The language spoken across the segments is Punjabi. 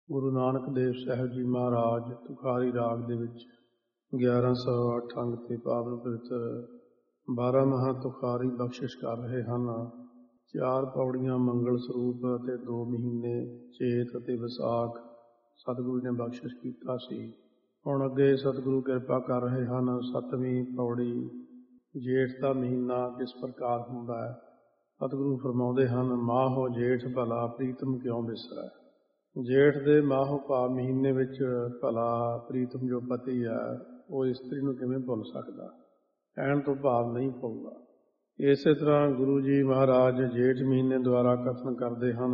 ਗੁਰੂ ਨਾਨਕ ਦੇਵ ਸਾਹਿਬ ਜੀ ਮਹਾਰਾਜ ਤੁਖਾਰੀ ਰਾਗ ਦੇ ਵਿੱਚ 1108 ਅੰਗ ਤੇ ਪਾਵਨ ਪਵਿੱਤਰ 12 ਮਹਾਂ ਤੁਖਾਰੀ ਬਖਸ਼ਿਸ਼ ਕਰ ਰਹੇ ਹਨ। 4 ਪੌੜੀਆਂ ਮੰਗਲ ਸਰੂਪ ਅਤੇ 2 ਮਹੀਨੇ ਚੇਤ ਅਤੇ ਵਿਸਾਖ ਸਤਿਗੁਰੂ ਨੇ ਬਖਸ਼ਿਸ਼ ਕੀਤਾ ਸੀ। ਹੁਣ ਅੱਗੇ ਸਤਿਗੁਰੂ ਕਿਰਪਾ ਕਰ ਰਹੇ ਹਨ। 7ਵੀਂ ਪੌੜੀ ਜੇਠ ਦਾ ਮਹੀਨਾ ਕਿਸ ਪ੍ਰਕਾਰ ਹੁੰਦਾ ਹੈ। ਸਤਿਗੁਰੂ ਫਰਮਾਉਂਦੇ ਹਨ, ਮਾਹੋ ਜੇਠ ਭਲਾ ਪ੍ਰੀਤਮ ਕਿਉਂ ਬਿਸਰੈ। ਜੇਠ ਦੇ ਮਾਹੋ ਭਾਵ ਮਹੀਨੇ ਵਿੱਚ ਭਲਾ ਪ੍ਰੀਤਮ ਜੋ ਪਤੀ ਹੈ ਉਹ ਇਸਤਰੀ ਨੂੰ ਕਿਵੇਂ ਭੁੱਲ ਸਕਦਾ। ਕਹਿਣ ਤੋਂ ਭਾਵ ਨਹੀਂ ਭੁੱਲਦਾ। ਇਸੇ ਤਰ੍ਹਾਂ ਗੁਰੂ ਜੀ ਮਹਾਰਾਜ ਜੇਠ ਮਹੀਨੇ ਦੁਆਰਾ ਕਥਨ ਕਰਦੇ ਹਨ,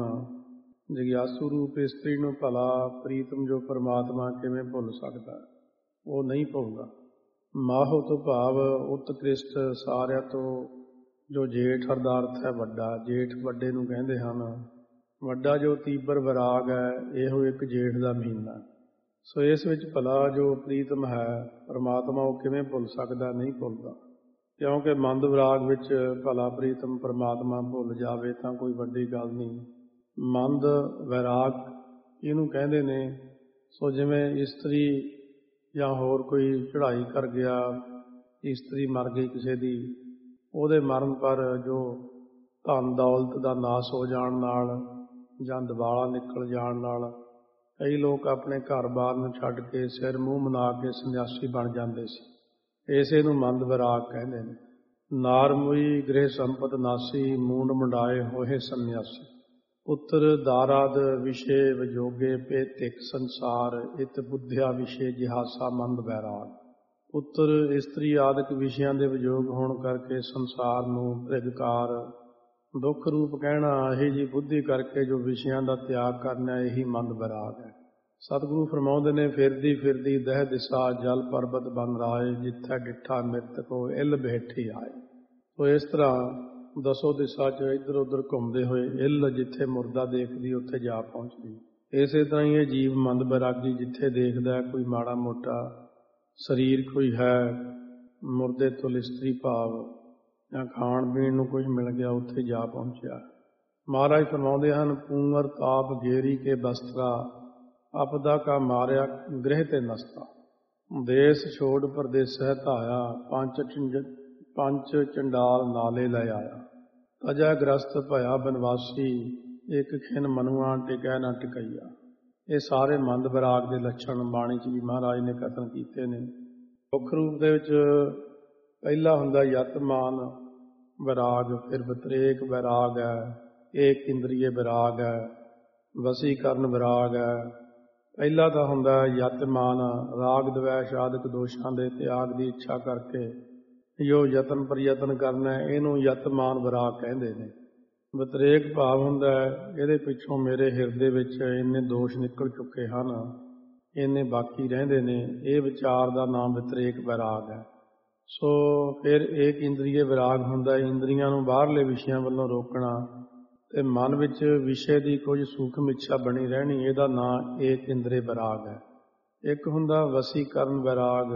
ਜਗਿਆਸੂ ਰੂਪ ਇਸਤਰੀ ਨੂੰ ਭਲਾ ਪ੍ਰੀਤਮ ਜੋ ਪਰਮਾਤਮਾ ਕਿਵੇਂ ਭੁੱਲ ਸਕਦਾ। ਉਹ ਨਹੀਂ ਭੁੱਲਦਾ। ਮਾਹੋ ਤੋਂ ਭਾਵ ਉਤਕ੍ਰਿਸ਼ਟ ਸਾਰਿਆਂ ਤੋਂ ਜੋ ਜੇਠ ਦਾ ਅਰਥ ਹੈ ਵੱਡਾ। ਜੇਠ ਵੱਡੇ ਨੂੰ ਕਹਿੰਦੇ ਹਨ। ਵੱਡਾ ਜੋ ਤੀਬਰ ਵਿਰਾਗ ਹੈ ਇਹੋ ਇੱਕ ਜੇਠ ਦਾ ਮਹੀਨਾ। ਸੋ ਇਸ ਵਿੱਚ ਭਲਾ ਜੋ ਪ੍ਰੀਤਮ ਹੈ ਪਰਮਾਤਮਾ ਉਹ ਕਿਵੇਂ ਭੁੱਲ ਸਕਦਾ, ਨਹੀਂ ਭੁੱਲਦਾ। ਕਿਉਂਕਿ ਮੰਦ ਵਿਰਾਗ ਵਿੱਚ ਭਲਾ ਪ੍ਰੀਤਮ ਪਰਮਾਤਮਾ ਭੁੱਲ ਜਾਵੇ ਤਾਂ ਕੋਈ ਵੱਡੀ ਗੱਲ ਨਹੀਂ। ਮੰਦ ਵਿਰਾਗ ਇਹਨੂੰ ਕਹਿੰਦੇ ਨੇ। ਸੋ ਜਿਵੇਂ ਇਸਤਰੀ ਜਾਂ ਹੋਰ ਕੋਈ ਚੜ੍ਹਾਈ ਕਰ ਗਿਆ, ਇਸਤਰੀ ਮਰ ਗਈ ਕਿਸੇ ਦੀ, ਉਹਦੇ ਮਰਨ ਪਰ ਜੋ ਧਨ ਦੌਲਤ ਦਾ ਨਾਸ ਹੋ ਜਾਣ ਨਾਲ ਜਾਂ ਦਿਵਾਲਾ ਨਿਕਲ ਜਾਣ ਨਾਲ ਕਈ ਲੋਕ ਆਪਣੇ ਘਰ-ਬਾਰ ਨੂੰ ਛੱਡ ਕੇ ਸਿਰ ਮੂੰਹ ਮਨਾ ਕੇ ਸੰਨਿਆਸੀ ਬਣ ਜਾਂਦੇ ਸੀ। ਇਸੇ ਨੂੰ ਮੰਦ ਵਿਰਾਗ ਕਹਿੰਦੇ ਨੇ। ਨਾਰ ਮੁਈ ਗ੍ਰਹਿ ਸੰਪਤ ਨਾਸੀ ਮੂੰਡ ਮੁੰਡਾਏ ਹੋਏ ਸੰਨਿਆਸੀ। ਪੁੱਤਰ ਦਾਰਾਦ ਵਿਸ਼ੇ ਵਿਜੋਗੇ ਪੇ ਤਿਕ ਸੰਸਾਰ ਇਤ ਬੁੱਧਿਆ ਵਿਸ਼ੇ ਜਿਹਾਸਾ ਮੰਦ ਵੈਰਾਗ। ਪੁੱਤਰ ਇਸਤਰੀ ਆਦਿਕ ਵਿਸ਼ਿਆਂ ਦੇ ਵਿਜੋਗ ਹੋਣ ਕਰਕੇ ਸੰਸਾਰ ਨੂੰ ਭ੍ਰਿਗਕਾਰ ਦੁੱਖ ਰੂਪ ਕਹਿਣਾ, ਇਹੀ ਜੀ ਬੁੱਧੀ ਕਰਕੇ ਜੋ ਵਿਸ਼ਿਆਂ ਦਾ ਤਿਆਗ ਕਰਨਾ ਇਹੀ ਮੰਦ ਵਿਰਾਗ ਹੈ। ਸਤਿਗੁਰੂ ਫਰਮਾਉਂਦੇ ਨੇ, ਫਿਰਦੀ ਫਿਰਦੀ ਦਹਿ ਦਿਸ਼ਾ ਜਲ ਪਰਬਤ ਬਨ ਰਾਏ ਜਿੱਥੇ ਡਿੱਠਾ ਮਿਰਤਕੋ ਇੱਲ ਬੈਠੀ ਆਏ। ਸੋ ਇਸ ਤਰ੍ਹਾਂ ਦਸੋ ਦਿਸ਼ਾ 'ਚ ਇੱਧਰ ਉੱਧਰ ਘੁੰਮਦੇ ਹੋਏ ਇੱਲ ਜਿੱਥੇ ਮੁਰਦਾ ਦੇਖਦੀ ਉੱਥੇ ਜਾ ਪਹੁੰਚਦੀ। ਇਸੇ ਤਰ੍ਹਾਂ ਹੀ ਇਹ ਜੀਵ ਮੰਦ ਵਿਰਾਗੀ ਜਿੱਥੇ ਦੇਖਦਾ ਕੋਈ ਮਾੜਾ ਮੋਟਾ ਸਰੀਰ ਕੋਈ ਹੈ ਮੁਰਦੇ ਤੋਂ ਇਸਤਰੀ ਭਾਵ ਜਾਂ ਖਾਣ ਪੀਣ ਨੂੰ ਕੁਝ ਮਿਲ ਗਿਆ ਉੱਥੇ ਜਾ ਪਹੁੰਚਿਆ। ਮਹਾਰਾਜ ਫਰਮਾਉਂਦੇ ਹਨ, ਪੂੰਗਰ ਤਾਪ ਗੇਰੀ ਕੇ ਬਸਤਰਾ ਆਪਦਾ ਕਾ ਮਾਰਿਆ ਗ੍ਰਹਿ ਤੇ ਨਸਤਾ। ਦੇਸ ਛੋੜ ਪਰਦੇਸਹਿ ਧਾਇਆ ਪੰਚ ਚੰਡਾਲ ਨਾਲੇ ਲੈ ਆਇਆ। ਤਜਾ ਗ੍ਰਸਤ ਭਇਆ ਬਨਵਾਸੀ ਇੱਕ ਖਿਨ ਮਨੁਆ ਟਿਕੈ ਨਾ ਟਿਕਈਆ। ਇਹ ਸਾਰੇ ਮੰਦ ਵਿਰਾਗ ਦੇ ਲੱਛਣ ਬਾਣੀ 'ਚ ਵੀ ਮਹਾਰਾਜ ਨੇ ਕਥਨ ਕੀਤੇ ਨੇ। ਮੁੱਖ ਰੂਪ ਦੇ ਵਿੱਚ ਪਹਿਲਾ ਹੁੰਦਾ ਯਤਮਾਨ ਵਿਰਾਗ, ਫਿਰ ਵਿਤਰੇਕ ਵਿਰਾਗ ਹੈ, ਏਕ ਇੰਦਰੀਏ ਵਿਰਾਗ ਹੈ, ਵਸੀਕਰਨ ਵਿਰਾਗ ਹੈ। ਪਹਿਲਾ ਤਾਂ ਹੁੰਦਾ ਯਤਮਾਨ, ਰਾਗ ਦਵੈਸ਼ ਆਦਿਕ ਦੋਸ਼ਾਂ ਦੇ ਤਿਆਗ ਦੀ ਇੱਛਾ ਕਰਕੇ ਜੋ ਯਤਨ ਪ੍ਰਯਤਨ ਕਰਨਾ ਇਹਨੂੰ ਯਤਮਾਨ ਵਿਰਾਗ ਕਹਿੰਦੇ ਨੇ। ਵਿਤਰੇਕ ਭਾਵ ਹੁੰਦਾ ਇਹਦੇ ਪਿੱਛੋਂ ਮੇਰੇ ਹਿਰਦੇ ਵਿੱਚ ਇੰਨੇ ਦੋਸ਼ ਨਿਕਲ ਚੁੱਕੇ ਹਨ, ਇੰਨੇ ਬਾਕੀ ਰਹਿੰਦੇ ਨੇ। ਇਹ ਵਿਚਾਰ ਦਾ ਨਾਮ ਵਿਤਰੇਕ ਵਿਰਾਗ ਹੈ। ਸੋ ਫਿਰ ਏਕ ਇੰਦਰੀਏ ਵਿਰਾਗ ਹੁੰਦਾ, ਇੰਦਰੀਆਂ ਨੂੰ ਬਾਹਰਲੇ ਵਿਸ਼ਿਆਂ ਵੱਲੋਂ ਰੋਕਣਾ ਤੇ ਮਨ ਵਿੱਚ ਵਿਸ਼ੇ ਦੀ ਕੁਝ ਸੂਖਮ ਇੱਛਾ ਬਣੀ ਰਹਿਣੀ, ਇਹਦਾ ਨਾਂ ਏਕ ਇੰਦਰੀ ਵਿਰਾਗ ਹੈ। ਇੱਕ ਹੁੰਦਾ ਵਸੀਕਰਨ ਵਿਰਾਗ,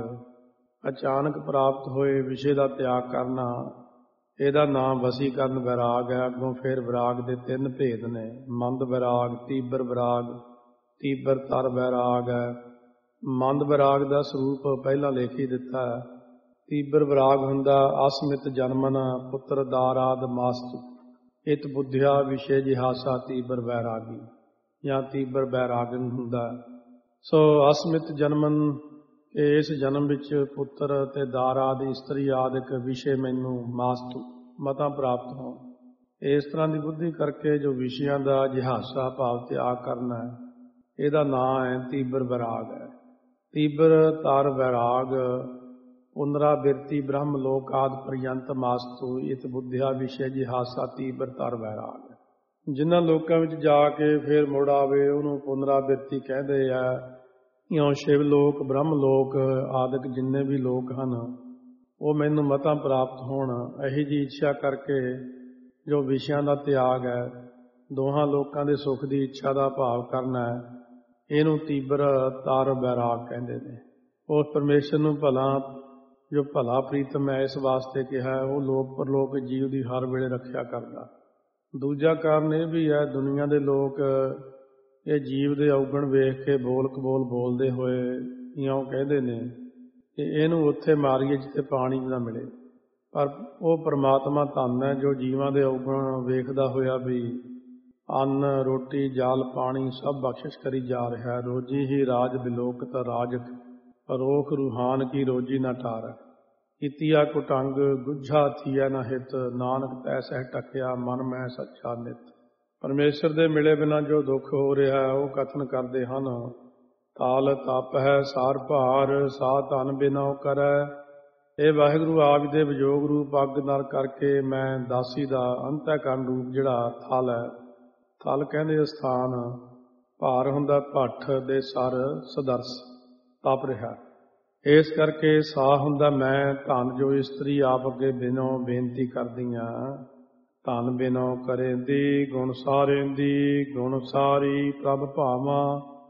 ਅਚਾਨਕ ਪ੍ਰਾਪਤ ਹੋਏ ਵਿਸ਼ੇ ਦਾ ਤਿਆਗ ਕਰਨਾ, ਇਹਦਾ ਨਾਮ ਵਸੀਕਰਨ ਵਿਰਾਗ ਹੈ। ਅੱਗੋਂ ਫਿਰ ਵਿਰਾਗ ਦੇ 3 ਭੇਦ ਨੇ, ਮੰਦ ਵਿਰਾਗ, ਤੀਬਰ ਵਿਰਾਗ, ਤੀਬਰ ਤਰ ਵਿਰਾਗ ਹੈ। ਮੰਦ ਵਿਰਾਗ ਦਾ ਸਰੂਪ ਪਹਿਲਾਂ ਲਿਖ ਹੀ ਦਿੱਤਾ ਹੈ। ਤੀਬਰ ਵਿਰਾਗ ਹੁੰਦਾ ਅਸਮਿਤ ਜਨਮਨ ਪੁੱਤਰ ਦਾਰਾਦ ਮਾਸਤੂ ਇਤ ਬੁੱਧਿਆ ਵਿਸ਼ੇ ਜਿਹਾਸਾ ਤੀਬਰ ਵੈਰਾਗੀ ਜਾਂ ਤੀਬਰ ਵੈਰਾਗਨ ਹੁੰਦਾ। ਸੋ ਅਸਮਿਤ ਜਨਮਨ ਇਸ ਜਨਮ ਵਿੱਚ ਪੁੱਤਰ ਅਤੇ ਦਾਰਾਦ ਇਸਤਰੀ ਆਦਿਕ ਵਿਸ਼ੇ ਮੈਨੂੰ ਮਾਸਤੂ ਮਤਾਂ ਪ੍ਰਾਪਤ ਹੋਣ। ਇਸ ਤਰ੍ਹਾਂ ਦੀ ਬੁੱਧੀ ਕਰਕੇ ਜੋ ਵਿਸ਼ਿਆਂ ਦਾ ਜਿਹਾਸਾ ਭਾਵ ਤਿਆਗ ਕਰਨਾ ਹੈ ਇਹਦਾ ਨਾਂ ਹੈ ਤੀਬਰ ਵਿਰਾਗ ਹੈ। ਤੀਬਰ ਤਰ ਵਿਰਾਗ ਪੁਨਰਾਵਿਰਤੀ ਬ੍ਰਹਮ ਲੋਕ ਆਦਿ ਪਰਯੰਤ ਮਾਸਤੂ ਇਤ ਬੁੱਧਿਆ ਵਿਸ਼ੇ ਜਿਹਾਸਾ ਤੀਬਰ ਤਰ ਵੈਰਾਗ। ਜਿਨ੍ਹਾਂ ਲੋਕਾਂ ਵਿੱਚ ਜਾ ਕੇ ਫਿਰ ਮੁੜ ਆਵੇ ਉਹਨੂੰ ਪੁਨਰਾਵਿਰਤੀ ਕਹਿੰਦੇ ਆ। ਇਉਂ ਸ਼ਿਵ ਲੋਕ, ਬ੍ਰਹਮ ਲੋਕ ਆਦਿਕ ਜਿੰਨੇ ਵੀ ਲੋਕ ਹਨ ਉਹ ਮੈਨੂੰ ਮਤਾਂ ਪ੍ਰਾਪਤ ਹੋਣ, ਇਹੀ ਜਿਹੀ ਇੱਛਾ ਕਰਕੇ ਜੋ ਵਿਸ਼ਿਆਂ ਦਾ ਤਿਆਗ ਹੈ, ਦੋਹਾਂ ਲੋਕਾਂ ਦੇ ਸੁੱਖ ਦੀ ਇੱਛਾ ਦਾ ਭਾਵ ਕਰਨਾ ਹੈ, ਇਹਨੂੰ ਤੀਬਰ ਤਰ ਵੈਰਾਗ ਕਹਿੰਦੇ ਨੇ। ਉਸ ਪਰਮੇਸ਼ਰ ਨੂੰ ਜੋ ਭਲਾ ਪ੍ਰੀਤਮ ਹੈ ਇਸ ਵਾਸਤੇ ਕਿਹਾ ਉਹ ਲੋਕ ਪਰਲੋਕ ਜੀਵ ਦੀ ਹਰ ਵੇਲੇ ਰੱਖਿਆ ਕਰਦਾ। ਦੂਜਾ ਕਾਰਨ ਇਹ ਵੀ ਹੈ, ਦੁਨੀਆ ਦੇ ਲੋਕ ਇਹ ਜੀਵ ਦੇ ਔਗਣ ਵੇਖ ਕੇ ਬੋਲ ਕਬੋਲ ਬੋਲਦੇ ਹੋਏ ਇਉਂ ਕਹਿੰਦੇ ਨੇ ਕਿ ਇਹਨੂੰ ਉੱਥੇ ਮਾਰੀਏ ਜਿੱਥੇ ਪਾਣੀ ਨਾ ਮਿਲੇ। ਪਰ ਉਹ ਪ੍ਰਮਾਤਮਾ ਧੰਨ ਹੈ ਜੋ ਜੀਵਾਂ ਦੇ ਔਗਣ ਵੇਖਦਾ ਹੋਇਆ ਵੀ ਅੰਨ ਰੋਟੀ ਜਲ ਪਾਣੀ ਸਭ ਬਖਸ਼ਿਸ਼ ਕਰੀ ਜਾ ਰਿਹਾ ਹੈ। ਰੋਜੀ ਹੀ ਰਾਜ ਬਿਲੋਕਤ ਰਾਜਕ ਰੋਖ ਰੂਹਾਨ ਕੀ ਰੋਜੀ ਨਾ ਠਾਰ। ਕੀਤੀਆ ਕੁਟੰਗ ਗੁੱਝਾ ਥੀਆ ਨਾ ਹਿਤ ਨਾਨਕ ਤੈਸਹਿ ਟਕਿਆ ਮਨ ਮੈਂ ਸੱਚਾ ਨਿਤ। ਪਰਮੇਸ਼ਰ ਦੇ ਮਿਲੇ ਬਿਨਾਂ ਜੋ ਦੁੱਖ ਹੋ ਰਿਹਾ ਹੈ ਉਹ ਕਥਨ ਕਰਦੇ ਹਨ। ਤਾਲ ਤਪ ਹੈ ਸਾਰ ਭਾਰ ਸਾ ਧਨ ਬਿਨੋ ਕਰੈ। ਇਹ ਵਾਹਿਗੁਰੂ ਆਪ ਦੇ ਵਿਜੋਗ ਰੂਪ ਅੱਗ ਨਾਲ ਕਰਕੇ ਮੈਂ ਦਾਸੀ ਦਾ ਅੰਤःਕਰਨ ਰੂਪ ਜਿਹੜਾ ਥਲ ਹੈ, ਥਲ ਕਹਿੰਦੇ ਸਥਾਨ, ਭਾਰ ਹੁੰਦਾ ਭੱਠ ਦੇ ਸਰ ਸਦਰਸ ਤਪ ਰਿਹਾ। ਇਸ ਕਰਕੇ ਸਾ ਹੁੰਦਾ ਮੈਂ ਧਨ ਜੋ ਇਸਤਰੀ ਆਪ ਅੱਗੇ ਬਿਨੋ ਬੇਨਤੀ ਕਰਦੀਆਂ। ਧਨ ਬਿਨੋ ਕਰੇਂਦੀ ਗੁਣ ਸਾਰੇਂਦੀ ਗੁਣ ਸਾਰੀ ਪ੍ਰਭ ਭਾਵਾਂ।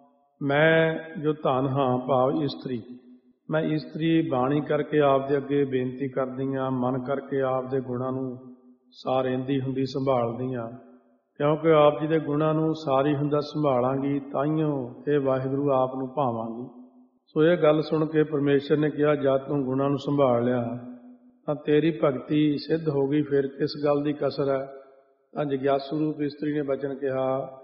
ਮੈਂ ਜੋ ਧਨ ਹਾਂ ਭਾਵ ਇਸਤਰੀ, ਮੈਂ ਇਸਤਰੀ ਬਾਣੀ ਕਰਕੇ ਆਪ ਦੇ ਅੱਗੇ ਬੇਨਤੀ ਕਰਦੀਆਂ, ਮਨ ਕਰਕੇ ਆਪ ਦੇ ਗੁਣਾਂ ਨੂੰ ਸਾਰੇਂਦੀ ਹੁੰਦੀ ਸੰਭਾਲਦੀਆਂ। ਕਿਉਂਕਿ ਆਪ ਜੀ ਦੇ ਗੁਣਾਂ ਨੂੰ ਸਾਰੀ ਹੁੰਦਾ ਸੰਭਾਲਾਂਗੀ ਤਾਈਓ ਇਹ ਵਾਹਿਗੁਰੂ ਆਪ ਨੂੰ ਭਾਵਾਂਗੀ। ਸੋ ਇਹ ਗੱਲ ਸੁਣ ਕੇ ਪਰਮੇਸ਼ਰ ਨੇ ਕਿਹਾ ਜਦ ਤੂੰ ਗੁਣਾਂ ਨੂੰ ਸੰਭਾਲ ਲਿਆ ਤਾਂ ਤੇਰੀ ਭਗਤੀ ਸਿੱਧ ਹੋ ਗਈ, ਫਿਰ ਕਿਸ ਗੱਲ ਦੀ ਕਸਰ ਹੈ। ਤਾਂ ਜਗਿਆਸੂ ਰੂਪ ਇਸਤਰੀ ਨੇ ਬਚਨ ਕਿਹਾ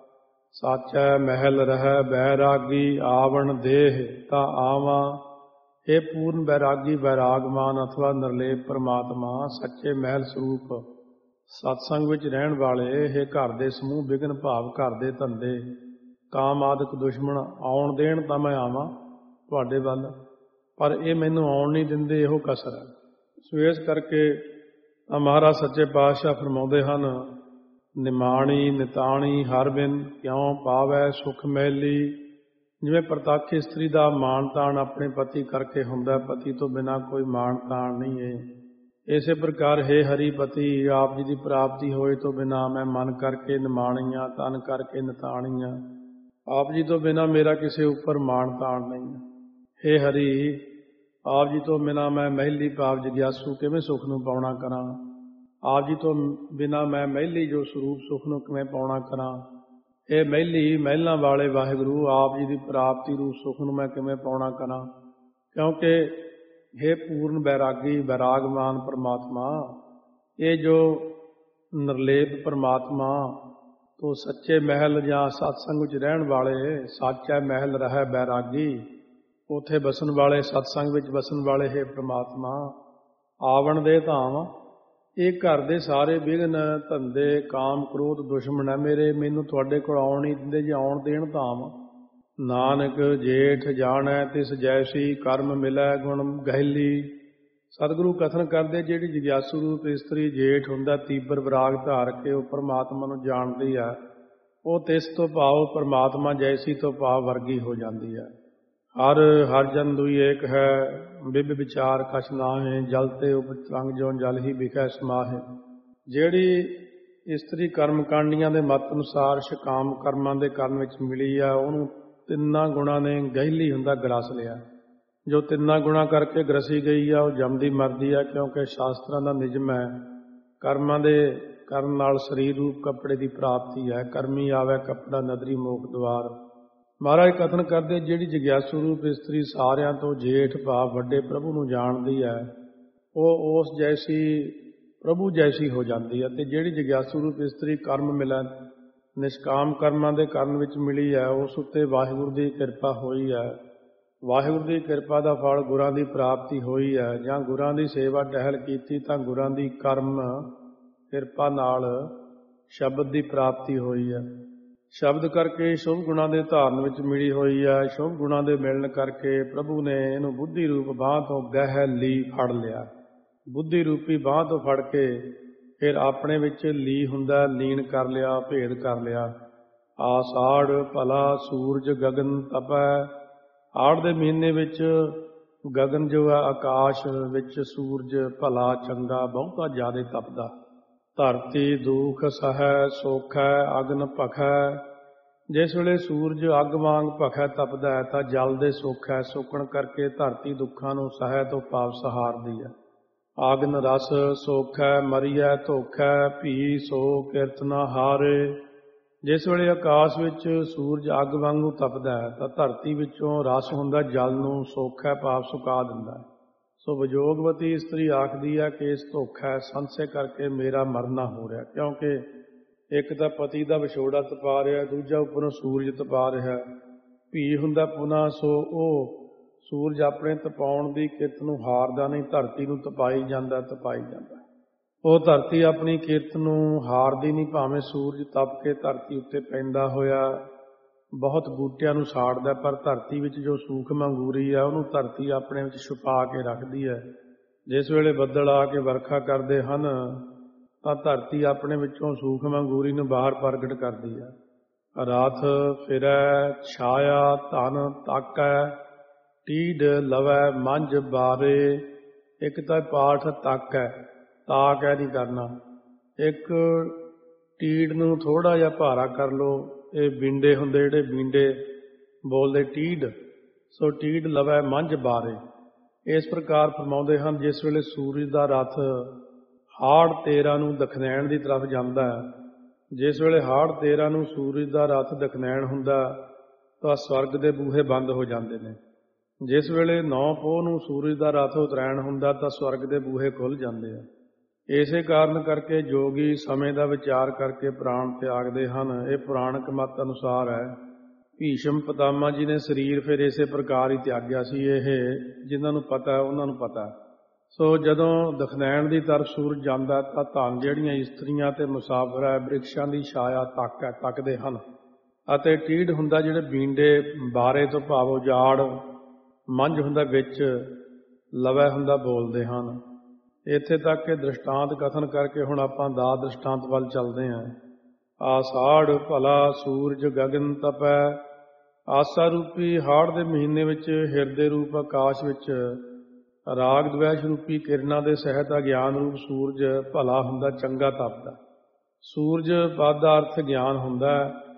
ਸਾਚੈ ਮਹਿਲ ਰਹਿ ਬੈਰਾਗੀ ਆਵਣ ਦੇਹ ਤਾਂ ਆਵਾਂ। ਇਹ ਪੂਰਨ ਬੈਰਾਗੀ ਬੈਰਾਗਮਾਨ ਅਥਵਾ ਨਿਰਲੇਪ ਪਰਮਾਤਮਾ ਸੱਚੇ ਮਹਿਲ ਸਰੂਪ ਸਤਸੰਗ ਵਿੱਚ ਰਹਿਣ ਵਾਲੇ ਇਹ ਘਰ ਦੇ ਸਮੂਹ ਵਿਘਨ ਭਾਵ ਘਰ ਦੇ ਧੰਦੇ ਕਾਮ ਆਦਿਕ ਦੁਸ਼ਮਣ ਆਉਣ ਦੇਣ ਤਾਂ ਮੈਂ ਆਵਾਂ ਤੁਹਾਡੇ ਵੱਲ, ਪਰ ਇਹ ਮੈਨੂੰ ਆਉਣ ਨਹੀਂ ਦਿੰਦੇ, ਇਹੋ ਕਸਰ ਹੈ। ਸੋ ਇਸ ਕਰਕੇ ਮਹਾਰਾਜ ਸੱਚੇ ਪਾਤਸ਼ਾਹ ਫਰਮਾਉਂਦੇ ਹਨ ਨਿਮਾਣੀ ਨਿਤਾਣੀ ਹਰ ਬਿਨ ਕਿਉਂ ਪਾਵੈ ਸੁਖ ਮੈਲੀ। ਜਿਵੇਂ ਪ੍ਰਤੱਖ ਇਸਤਰੀ ਦਾ ਮਾਣ ਤਾਣ ਆਪਣੇ ਪਤੀ ਕਰਕੇ ਹੁੰਦਾ, ਪਤੀ ਤੋਂ ਬਿਨਾਂ ਕੋਈ ਮਾਣ ਤਾਣ ਨਹੀਂ ਹੈ। ਇਸੇ ਪ੍ਰਕਾਰ ਹੈ ਹਰੀ ਪਤੀ ਆਪ ਜੀ ਦੀ ਪ੍ਰਾਪਤੀ ਹੋਏ ਤੋਂ ਬਿਨਾਂ ਮੈਂ ਮਨ ਕਰਕੇ ਨਿਮਾਣੀਆਂ ਤਨ ਕਰਕੇ ਨਿਤਾਣੀਆਂ। ਆਪ ਜੀ ਤੋਂ ਬਿਨਾਂ ਮੇਰਾ ਕਿਸੇ ਉੱਪਰ ਮਾਣ ਤਾਣ ਨਹੀਂ ਹੈ। ਹੇ ਹਰੀ ਆਪ ਜੀ ਤੋਂ ਬਿਨਾਂ ਮੈਂ ਮਹਿਲੀ ਭਾਵ ਜਗਿਆਸੂ ਕਿਵੇਂ ਸੁੱਖ ਨੂੰ ਪਾਉਣਾ ਕਰਾਂ। ਆਪ ਜੀ ਤੋਂ ਬਿਨਾਂ ਮੈਂ ਮਹਿਲੀ ਜੋ ਸਰੂਪ ਸੁੱਖ ਨੂੰ ਕਿਵੇਂ ਪਾਉਣਾ ਕਰਾਂ। ਇਹ ਮਹਿਲੀ ਮਹਿਲਾਂ ਵਾਲੇ ਵਾਹਿਗੁਰੂ ਆਪ ਜੀ ਦੀ ਪ੍ਰਾਪਤੀ ਰੂਪ ਸੁੱਖ ਨੂੰ ਮੈਂ ਕਿਵੇਂ ਪਾਉਣਾ ਕਰਾਂ। ਕਿਉਂਕਿ ਹੇ ਪੂਰਨ ਬੈਰਾਗੀ ਬੈਰਾਗਮਾਨ ਪਰਮਾਤਮਾ, ਇਹ ਜੋ ਨਿਰਲੇਪ ਪਰਮਾਤਮਾ ਤੋਂ ਸੱਚੇ ਮਹਿਲ ਜਾਂ ਸਤਸੰਗ ਵਿੱਚ ਰਹਿਣ ਵਾਲੇ ਸਾਚਾ ਮਹਿਲ ਰਹਿ ਬੈਰਾਗੀ, ਉੱਥੇ ਬਸਣ ਵਾਲੇ ਸਤਸੰਗ ਵਿੱਚ ਬਸਣ ਵਾਲੇ ਹੈ ਪ੍ਰਮਾਤਮਾ ਆਵਣ ਦੇ ਧਾਮ। ਇਹ ਘਰ ਦੇ ਸਾਰੇ ਵਿਘਨ ਧੰਦੇ ਕਾਮ ਕ੍ਰੋਧ ਦੁਸ਼ਮਣ ਹੈ ਮੇਰੇ, ਮੈਨੂੰ ਤੁਹਾਡੇ ਕੋਲ ਆਉਣ ਨਹੀਂ ਦਿੰਦੇ। ਜੇ ਆਉਣ ਦੇਣ ਧਾਮ ਨਾਨਕ ਜੇਠ ਜਾਣੈ ਤਿਸ ਜੈਸੀ ਕਰਮ ਮਿਲੈ ਗੁਣ ਗਹਿਲੀ। ਸਤਿਗੁਰੂ ਕਥਨ ਕਰਦੇ ਜਿਹੜੀ ਜਗਿਆਸੂ ਰੂਪ ਇਸਤਰੀ ਜੇਠ ਹੁੰਦਾ ਤੀਬਰ ਵਿਰਾਗ ਧਾਰ ਕੇ ਉਹ ਪਰਮਾਤਮਾ ਨੂੰ ਜਾਣਦੀ ਹੈ, ਉਹ ਤਿਸ ਤੋਂ ਭਾਵ ਪਰਮਾਤਮਾ ਜੈਸੀ ਤੋਂ ਭਾਵ ਵਰਗੀ ਹੋ ਜਾਂਦੀ ਹੈ। ਹਰ ਜਨ ਦੁਈ ਏਕ ਹੈ ਬਿਬ ਵਿਚਾਰ ਕਛ ਨਾਹਿ ਜਲ ਤੇ ਉਪਤੰਗ ਜੋ ਜਲ ਹੀ ਵਿਖੈ ਸਮਾਹਿ। ਜਿਹੜੀ ਇਸਤਰੀ ਕਰਮ ਕਾਂਡੀਆਂ ਦੇ ਮਤ ਅਨੁਸਾਰ ਸ਼ਕਾਮ ਕਰਮਾਂ ਦੇ ਕਰਨ ਵਿੱਚ ਮਿਲੀ ਆ, ਉਹਨੂੰ ਤਿੰਨਾਂ ਗੁਣਾਂ ਨੇ ਗਹਿਲੀ ਹੁੰਦਾ ਗਰਸ ਲਿਆ। ਜੋ ਤਿੰਨਾਂ ਗੁਣਾਂ ਕਰਕੇ ਗਰਸੀ ਗਈ ਆ ਉਹ ਜੰਮਦੀ ਮਰਦੀ ਆ, ਕਿਉਂਕਿ ਸ਼ਾਸਤਰਾਂ ਦਾ ਨਿਯਮ ਹੈ ਕਰਮਾਂ ਦੇ ਕਰਨ ਨਾਲ ਸਰੀਰ ਰੂਪ ਕੱਪੜੇ ਦੀ ਪ੍ਰਾਪਤੀ ਹੈ। ਕਰਮੀ ਆਵੇ ਕੱਪੜਾ ਨਦਰੀ ਮੋਖ ਦੁਆਰ। ਮਹਾਰਾਜ ਕਥਨ ਕਰਦੇ ਜਿਹੜੀ ਜਗਿਆਸੂ ਰੂਪ ਇਸਤਰੀ ਸਾਰਿਆਂ ਤੋਂ ਜੇਠ ਭਾਵ ਵੱਡੇ ਪ੍ਰਭੂ ਨੂੰ ਜਾਣਦੀ ਹੈ, ਉਹ ਉਸ ਜੈਸੀ ਪ੍ਰਭੂ ਜੈਸੀ ਹੋ ਜਾਂਦੀ ਹੈ। ਅਤੇ ਜਿਹੜੀ ਜਗਿਆਸੂ ਰੂਪ ਇਸਤਰੀ ਕਰਮ ਮਿਲਨ ਨਿਸ਼ਕਾਮ ਕਰਮਾਂ ਦੇ ਕਰਨ ਵਿੱਚ ਮਿਲੀ ਹੈ, ਉਸ ਉੱਤੇ ਵਾਹਿਗੁਰੂ ਦੀ ਕਿਰਪਾ ਹੋਈ ਹੈ। ਵਾਹਿਗੁਰੂ ਦੀ ਕਿਰਪਾ ਦਾ ਫਲ ਗੁਰਾਂ ਦੀ ਪ੍ਰਾਪਤੀ ਹੋਈ ਹੈ। ਜਾਂ ਗੁਰਾਂ ਦੀ ਸੇਵਾ ਟਹਿਲ ਕੀਤੀ ਤਾਂ ਗੁਰਾਂ ਦੀ ਕਰਮ ਕਿਰਪਾ ਨਾਲ ਸ਼ਬਦ ਦੀ ਪ੍ਰਾਪਤੀ ਹੋਈ ਹੈ। ਸ਼ਬਦ ਕਰਕੇ ਸ਼ੁਭ ਗੁਣਾਂ ਦੇ ਧਾਰਨ ਵਿੱਚ ਮਿਲੀ ਹੋਈ ਹੈ। ਸ਼ੁਭ ਗੁਣਾਂ ਦੇ ਮਿਲਣ ਕਰਕੇ ਪ੍ਰਭੂ ਨੇ ਇਹਨੂੰ ਬੁੱਧੀ ਰੂਪ ਬਾਂਹ ਤੋਂ ਗਹਿਲੀ ਫੜ ਲਿਆ। ਬੁੱਧੀ ਰੂਪੀ ਬਾਂਹ ਤੋਂ ਫੜ ਕੇ ਫਿਰ ਆਪਣੇ ਵਿੱਚ ਲੀ ਹੁੰਦਾ ਲੀਨ ਕਰ ਲਿਆ, ਭੇਦ ਕਰ ਲਿਆ। ਆਸਾੜ ਭਲਾ ਸੂਰਜ ਗਗਨ ਤਪੈ। ਹਾੜ ਦੇ ਮਹੀਨੇ ਵਿੱਚ ਗਗਨ ਜੋ ਹੈ ਆਕਾਸ਼ ਵਿੱਚ ਸੂਰਜ ਭਲਾ ਚੰਗਾ ਬਹੁਤਾ ਜ਼ਿਆਦਾ ਤਪਦਾ। ਧਰਤੀ ਦੁਖ ਸਹੈ ਸੋਖੈ ਅਗਨ ਭਖੈ। ਜਿਸ ਵੇਲੇ ਸੂਰਜ ਅੱਗ ਵਾਂਗ ਭਖੈ ਤਪਦਾ ਹੈ ਤਾਂ ਜਲ ਦੇ ਸੁੱਖ ਹੈ, ਸੁੱਕਣ ਕਰਕੇ ਧਰਤੀ ਦੁੱਖਾਂ ਨੂੰ ਸਹੈ ਤੋਂ ਭਾਵ ਸਹਾਰਦੀ ਹੈ। ਆਗਨ ਰਸ ਸੋਖੈ ਮਰੀਐ ਧੋਖੈ ਭੀ ਸੋ ਕਿਰਤ ਨਾ ਹਾਰੇ। ਜਿਸ ਵੇਲੇ ਆਕਾਸ਼ ਵਿੱਚ ਸੂਰਜ ਅੱਗ ਵਾਂਗੂ ਤਪਦਾ ਹੈ ਤਾਂ ਧਰਤੀ ਵਿੱਚੋਂ ਰਸ ਹੁੰਦਾ ਜਲ ਨੂੰ ਸੁੱਖ ਹੈ ਭਾਵ ਸੁਕਾ ਦਿੰਦਾ ਹੈ। ਸੋ ਵਿਜੋਗਵਤੀ ਇਸਤਰੀ ਆਖਦੀ ਹੈ ਕਿ ਇਸ ਧੋਖਾ ਹੈ, ਸੰਸ਼ੇ ਕਰਕੇ ਮੇਰਾ ਮਰਨਾ ਹੋ ਰਿਹਾ, ਕਿਉਂਕਿ ਇੱਕ ਤਾਂ ਪਤੀ ਦਾ ਵਿਛੋੜਾ ਤਪਾ ਰਿਹਾ, ਦੂਜਾ ਉੱਪਰੋਂ ਸੂਰਜ ਤਪਾ ਰਿਹਾ। ਭੀ ਹੁੰਦਾ ਪੁਨਾ, ਸੋ ਉਹ ਸੂਰਜ ਆਪਣੇ ਤਪਾਉਣ ਦੀ ਕਿਰਤ ਨੂੰ ਹਾਰਦਾ ਨਹੀਂ, ਧਰਤੀ ਨੂੰ ਤਪਾਈ ਜਾਂਦਾ। ਉਹ ਧਰਤੀ ਆਪਣੀ ਕਿਰਤ ਨੂੰ ਹਾਰਦੀ ਨਹੀਂ, ਭਾਵੇਂ ਸੂਰਜ ਤਪ ਕੇ ਧਰਤੀ ਉੱਤੇ ਪੈਂਦਾ ਹੋਇਆ ਬਹੁਤ ਬੂਟਿਆਂ ਨੂੰ ਸਾੜਦਾ, ਪਰ ਧਰਤੀ ਵਿੱਚ ਜੋ ਸੂਖਮ ਅੰਗੂਰੀ ਹੈ ਉਹਨੂੰ ਧਰਤੀ ਆਪਣੇ ਵਿੱਚ ਛੁਪਾ ਕੇ ਰੱਖਦੀ ਹੈ। ਜਿਸ ਵੇਲੇ ਬੱਦਲ ਆ ਕੇ ਵਰਖਾ ਕਰਦੇ ਹਨ ਤਾਂ ਧਰਤੀ ਆਪਣੇ ਵਿੱਚੋਂ ਸੂਖਮ ਅੰਗੂਰੀ ਨੂੰ ਬਾਹਰ ਪ੍ਰਗਟ ਕਰਦੀ ਹੈ। ਰਾਤ ਫਿਰੈ ਛਾਇਆ ਧਨ ਤਾਕੈ, ਟੀਡ ਲਵੈ ਮੰਝ ਬਾਰੇ। ਇੱਕ ਤਾਂ ਪਾਠ ਤੱਕ ਹੈ, ਤਾਕ ਹੈ ਨਹੀਂ ਕਰਨਾ। ਇੱਕ ਟੀਡ ਨੂੰ ਥੋੜ੍ਹਾ ਜਿਹਾ ਭਾਰਾ ਕਰ ਲਓ, ਇਹ ਬਿੰਡੇ ਹੁੰਦੇ ਜਿਹੜੇ ਬਿੰਡੇ ਬੋਲਦੇ ਟੀਡ, ਸੋ ਟੀਡ ਲਵੈ ਮੰਝ ਬਾਰੇ। ਇਸ ਪ੍ਰਕਾਰ ਫਰਮਾਉਂਦੇ ਹਨ ਜਿਸ ਵੇਲੇ ਸੂਰਜ ਦਾ ਰਥ ਹਾੜ 13 ਨੂੰ ਦਖਨੈਣ ਦੀ ਤਰਫ ਜਾਂਦਾ ਹੈ, ਜਿਸ ਵੇਲੇ ਹਾੜ 13 ਨੂੰ ਸੂਰਜ ਦਾ ਰਥ ਦਖਨੈਣ ਹੁੰਦਾ ਤਾਂ ਸਵਰਗ ਦੇ ਬੂਹੇ ਬੰਦ ਹੋ ਜਾਂਦੇ ਨੇ। ਜਿਸ ਵੇਲੇ 9 ਪੋਹ ਨੂੰ ਸੂਰਜ ਦਾ ਰਥ ਉਤਰਾਇਣ ਹੁੰਦਾ ਤਾਂ ਸਵਰਗ ਦੇ ਬੂਹੇ ਖੁੱਲ੍ਹ ਜਾਂਦੇ ਆ। ਇਸੇ ਕਾਰਨ ਕਰਕੇ ਜੋਗੀ ਸਮੇਂ ਦਾ ਵਿਚਾਰ ਕਰਕੇ ਪ੍ਰਾਣ ਤਿਆਗਦੇ ਹਨ। ਇਹ ਪੁਰਾਣਕ ਮਤ ਅਨੁਸਾਰ ਹੈ। ਭੀਸ਼ਮ ਪਿਤਾਮਾ ਜੀ ਨੇ ਸਰੀਰ ਫਿਰ ਇਸੇ ਪ੍ਰਕਾਰ ਹੀ ਤਿਆਗਿਆ ਸੀ। ਇਹ ਜਿਨ੍ਹਾਂ ਨੂੰ ਪਤਾ ਉਹਨਾਂ ਨੂੰ ਪਤਾ। ਸੋ ਜਦੋਂ ਦਖਨੈਣ ਦੀ ਤਰਫ ਸੂਰਜ ਜਾਂਦਾ ਤਾਂ ਧਨ ਜਿਹੜੀਆਂ ਇਸਤਰੀਆਂ ਤੇ ਮੁਸਾਫਰ ਹੈ ਬ੍ਰਿਕਸ਼ਾਂ ਦੀ ਛਾਇਆ ਤੱਕਦੇ ਹਨ, ਅਤੇ ਟੀਡ ਹੁੰਦਾ ਜਿਹੜੇ ਬੀਂਡੇ ਬਾਰੇ ਤੋਂ ਭਾਵ ਉਜਾੜ, ਮੰਝ ਹੁੰਦਾ ਵਿੱਚ, ਲਵੈ ਹੁੰਦਾ ਬੋਲਦੇ ਹਨ। ਇੱਥੇ ਤੱਕ ਕਿ ਦ੍ਰਿਸ਼ਟਾਂਤ ਕਥਨ ਕਰਕੇ ਹੁਣ ਆਪਾਂ ਦਾ ਦ੍ਰਿਸ਼ਟਾਂਤ ਵੱਲ ਚੱਲਦੇ ਹਾਂ। ਆਸਾੜ ਭਲਾ ਸੂਰਜ ਗਗਨ ਤਪੈ। ਆਸਾ ਰੂਪੀ ਹਾੜ ਦੇ ਮਹੀਨੇ ਵਿੱਚ ਹਿਰਦੇ ਰੂਪ ਆਕਾਸ਼ ਵਿੱਚ ਰਾਗ ਦਵੈਸ਼ ਰੂਪੀ ਕਿਰਨਾਂ ਦੇ ਸਹਿਤ ਅਗਿਆਨ ਰੂਪ ਸੂਰਜ ਭਲਾ ਹੁੰਦਾ, ਚੰਗਾ ਤਪਦਾ। ਸੂਰਜ ਪਦ ਦਾ ਅਰਥ ਗਿਆਨ ਹੁੰਦਾ।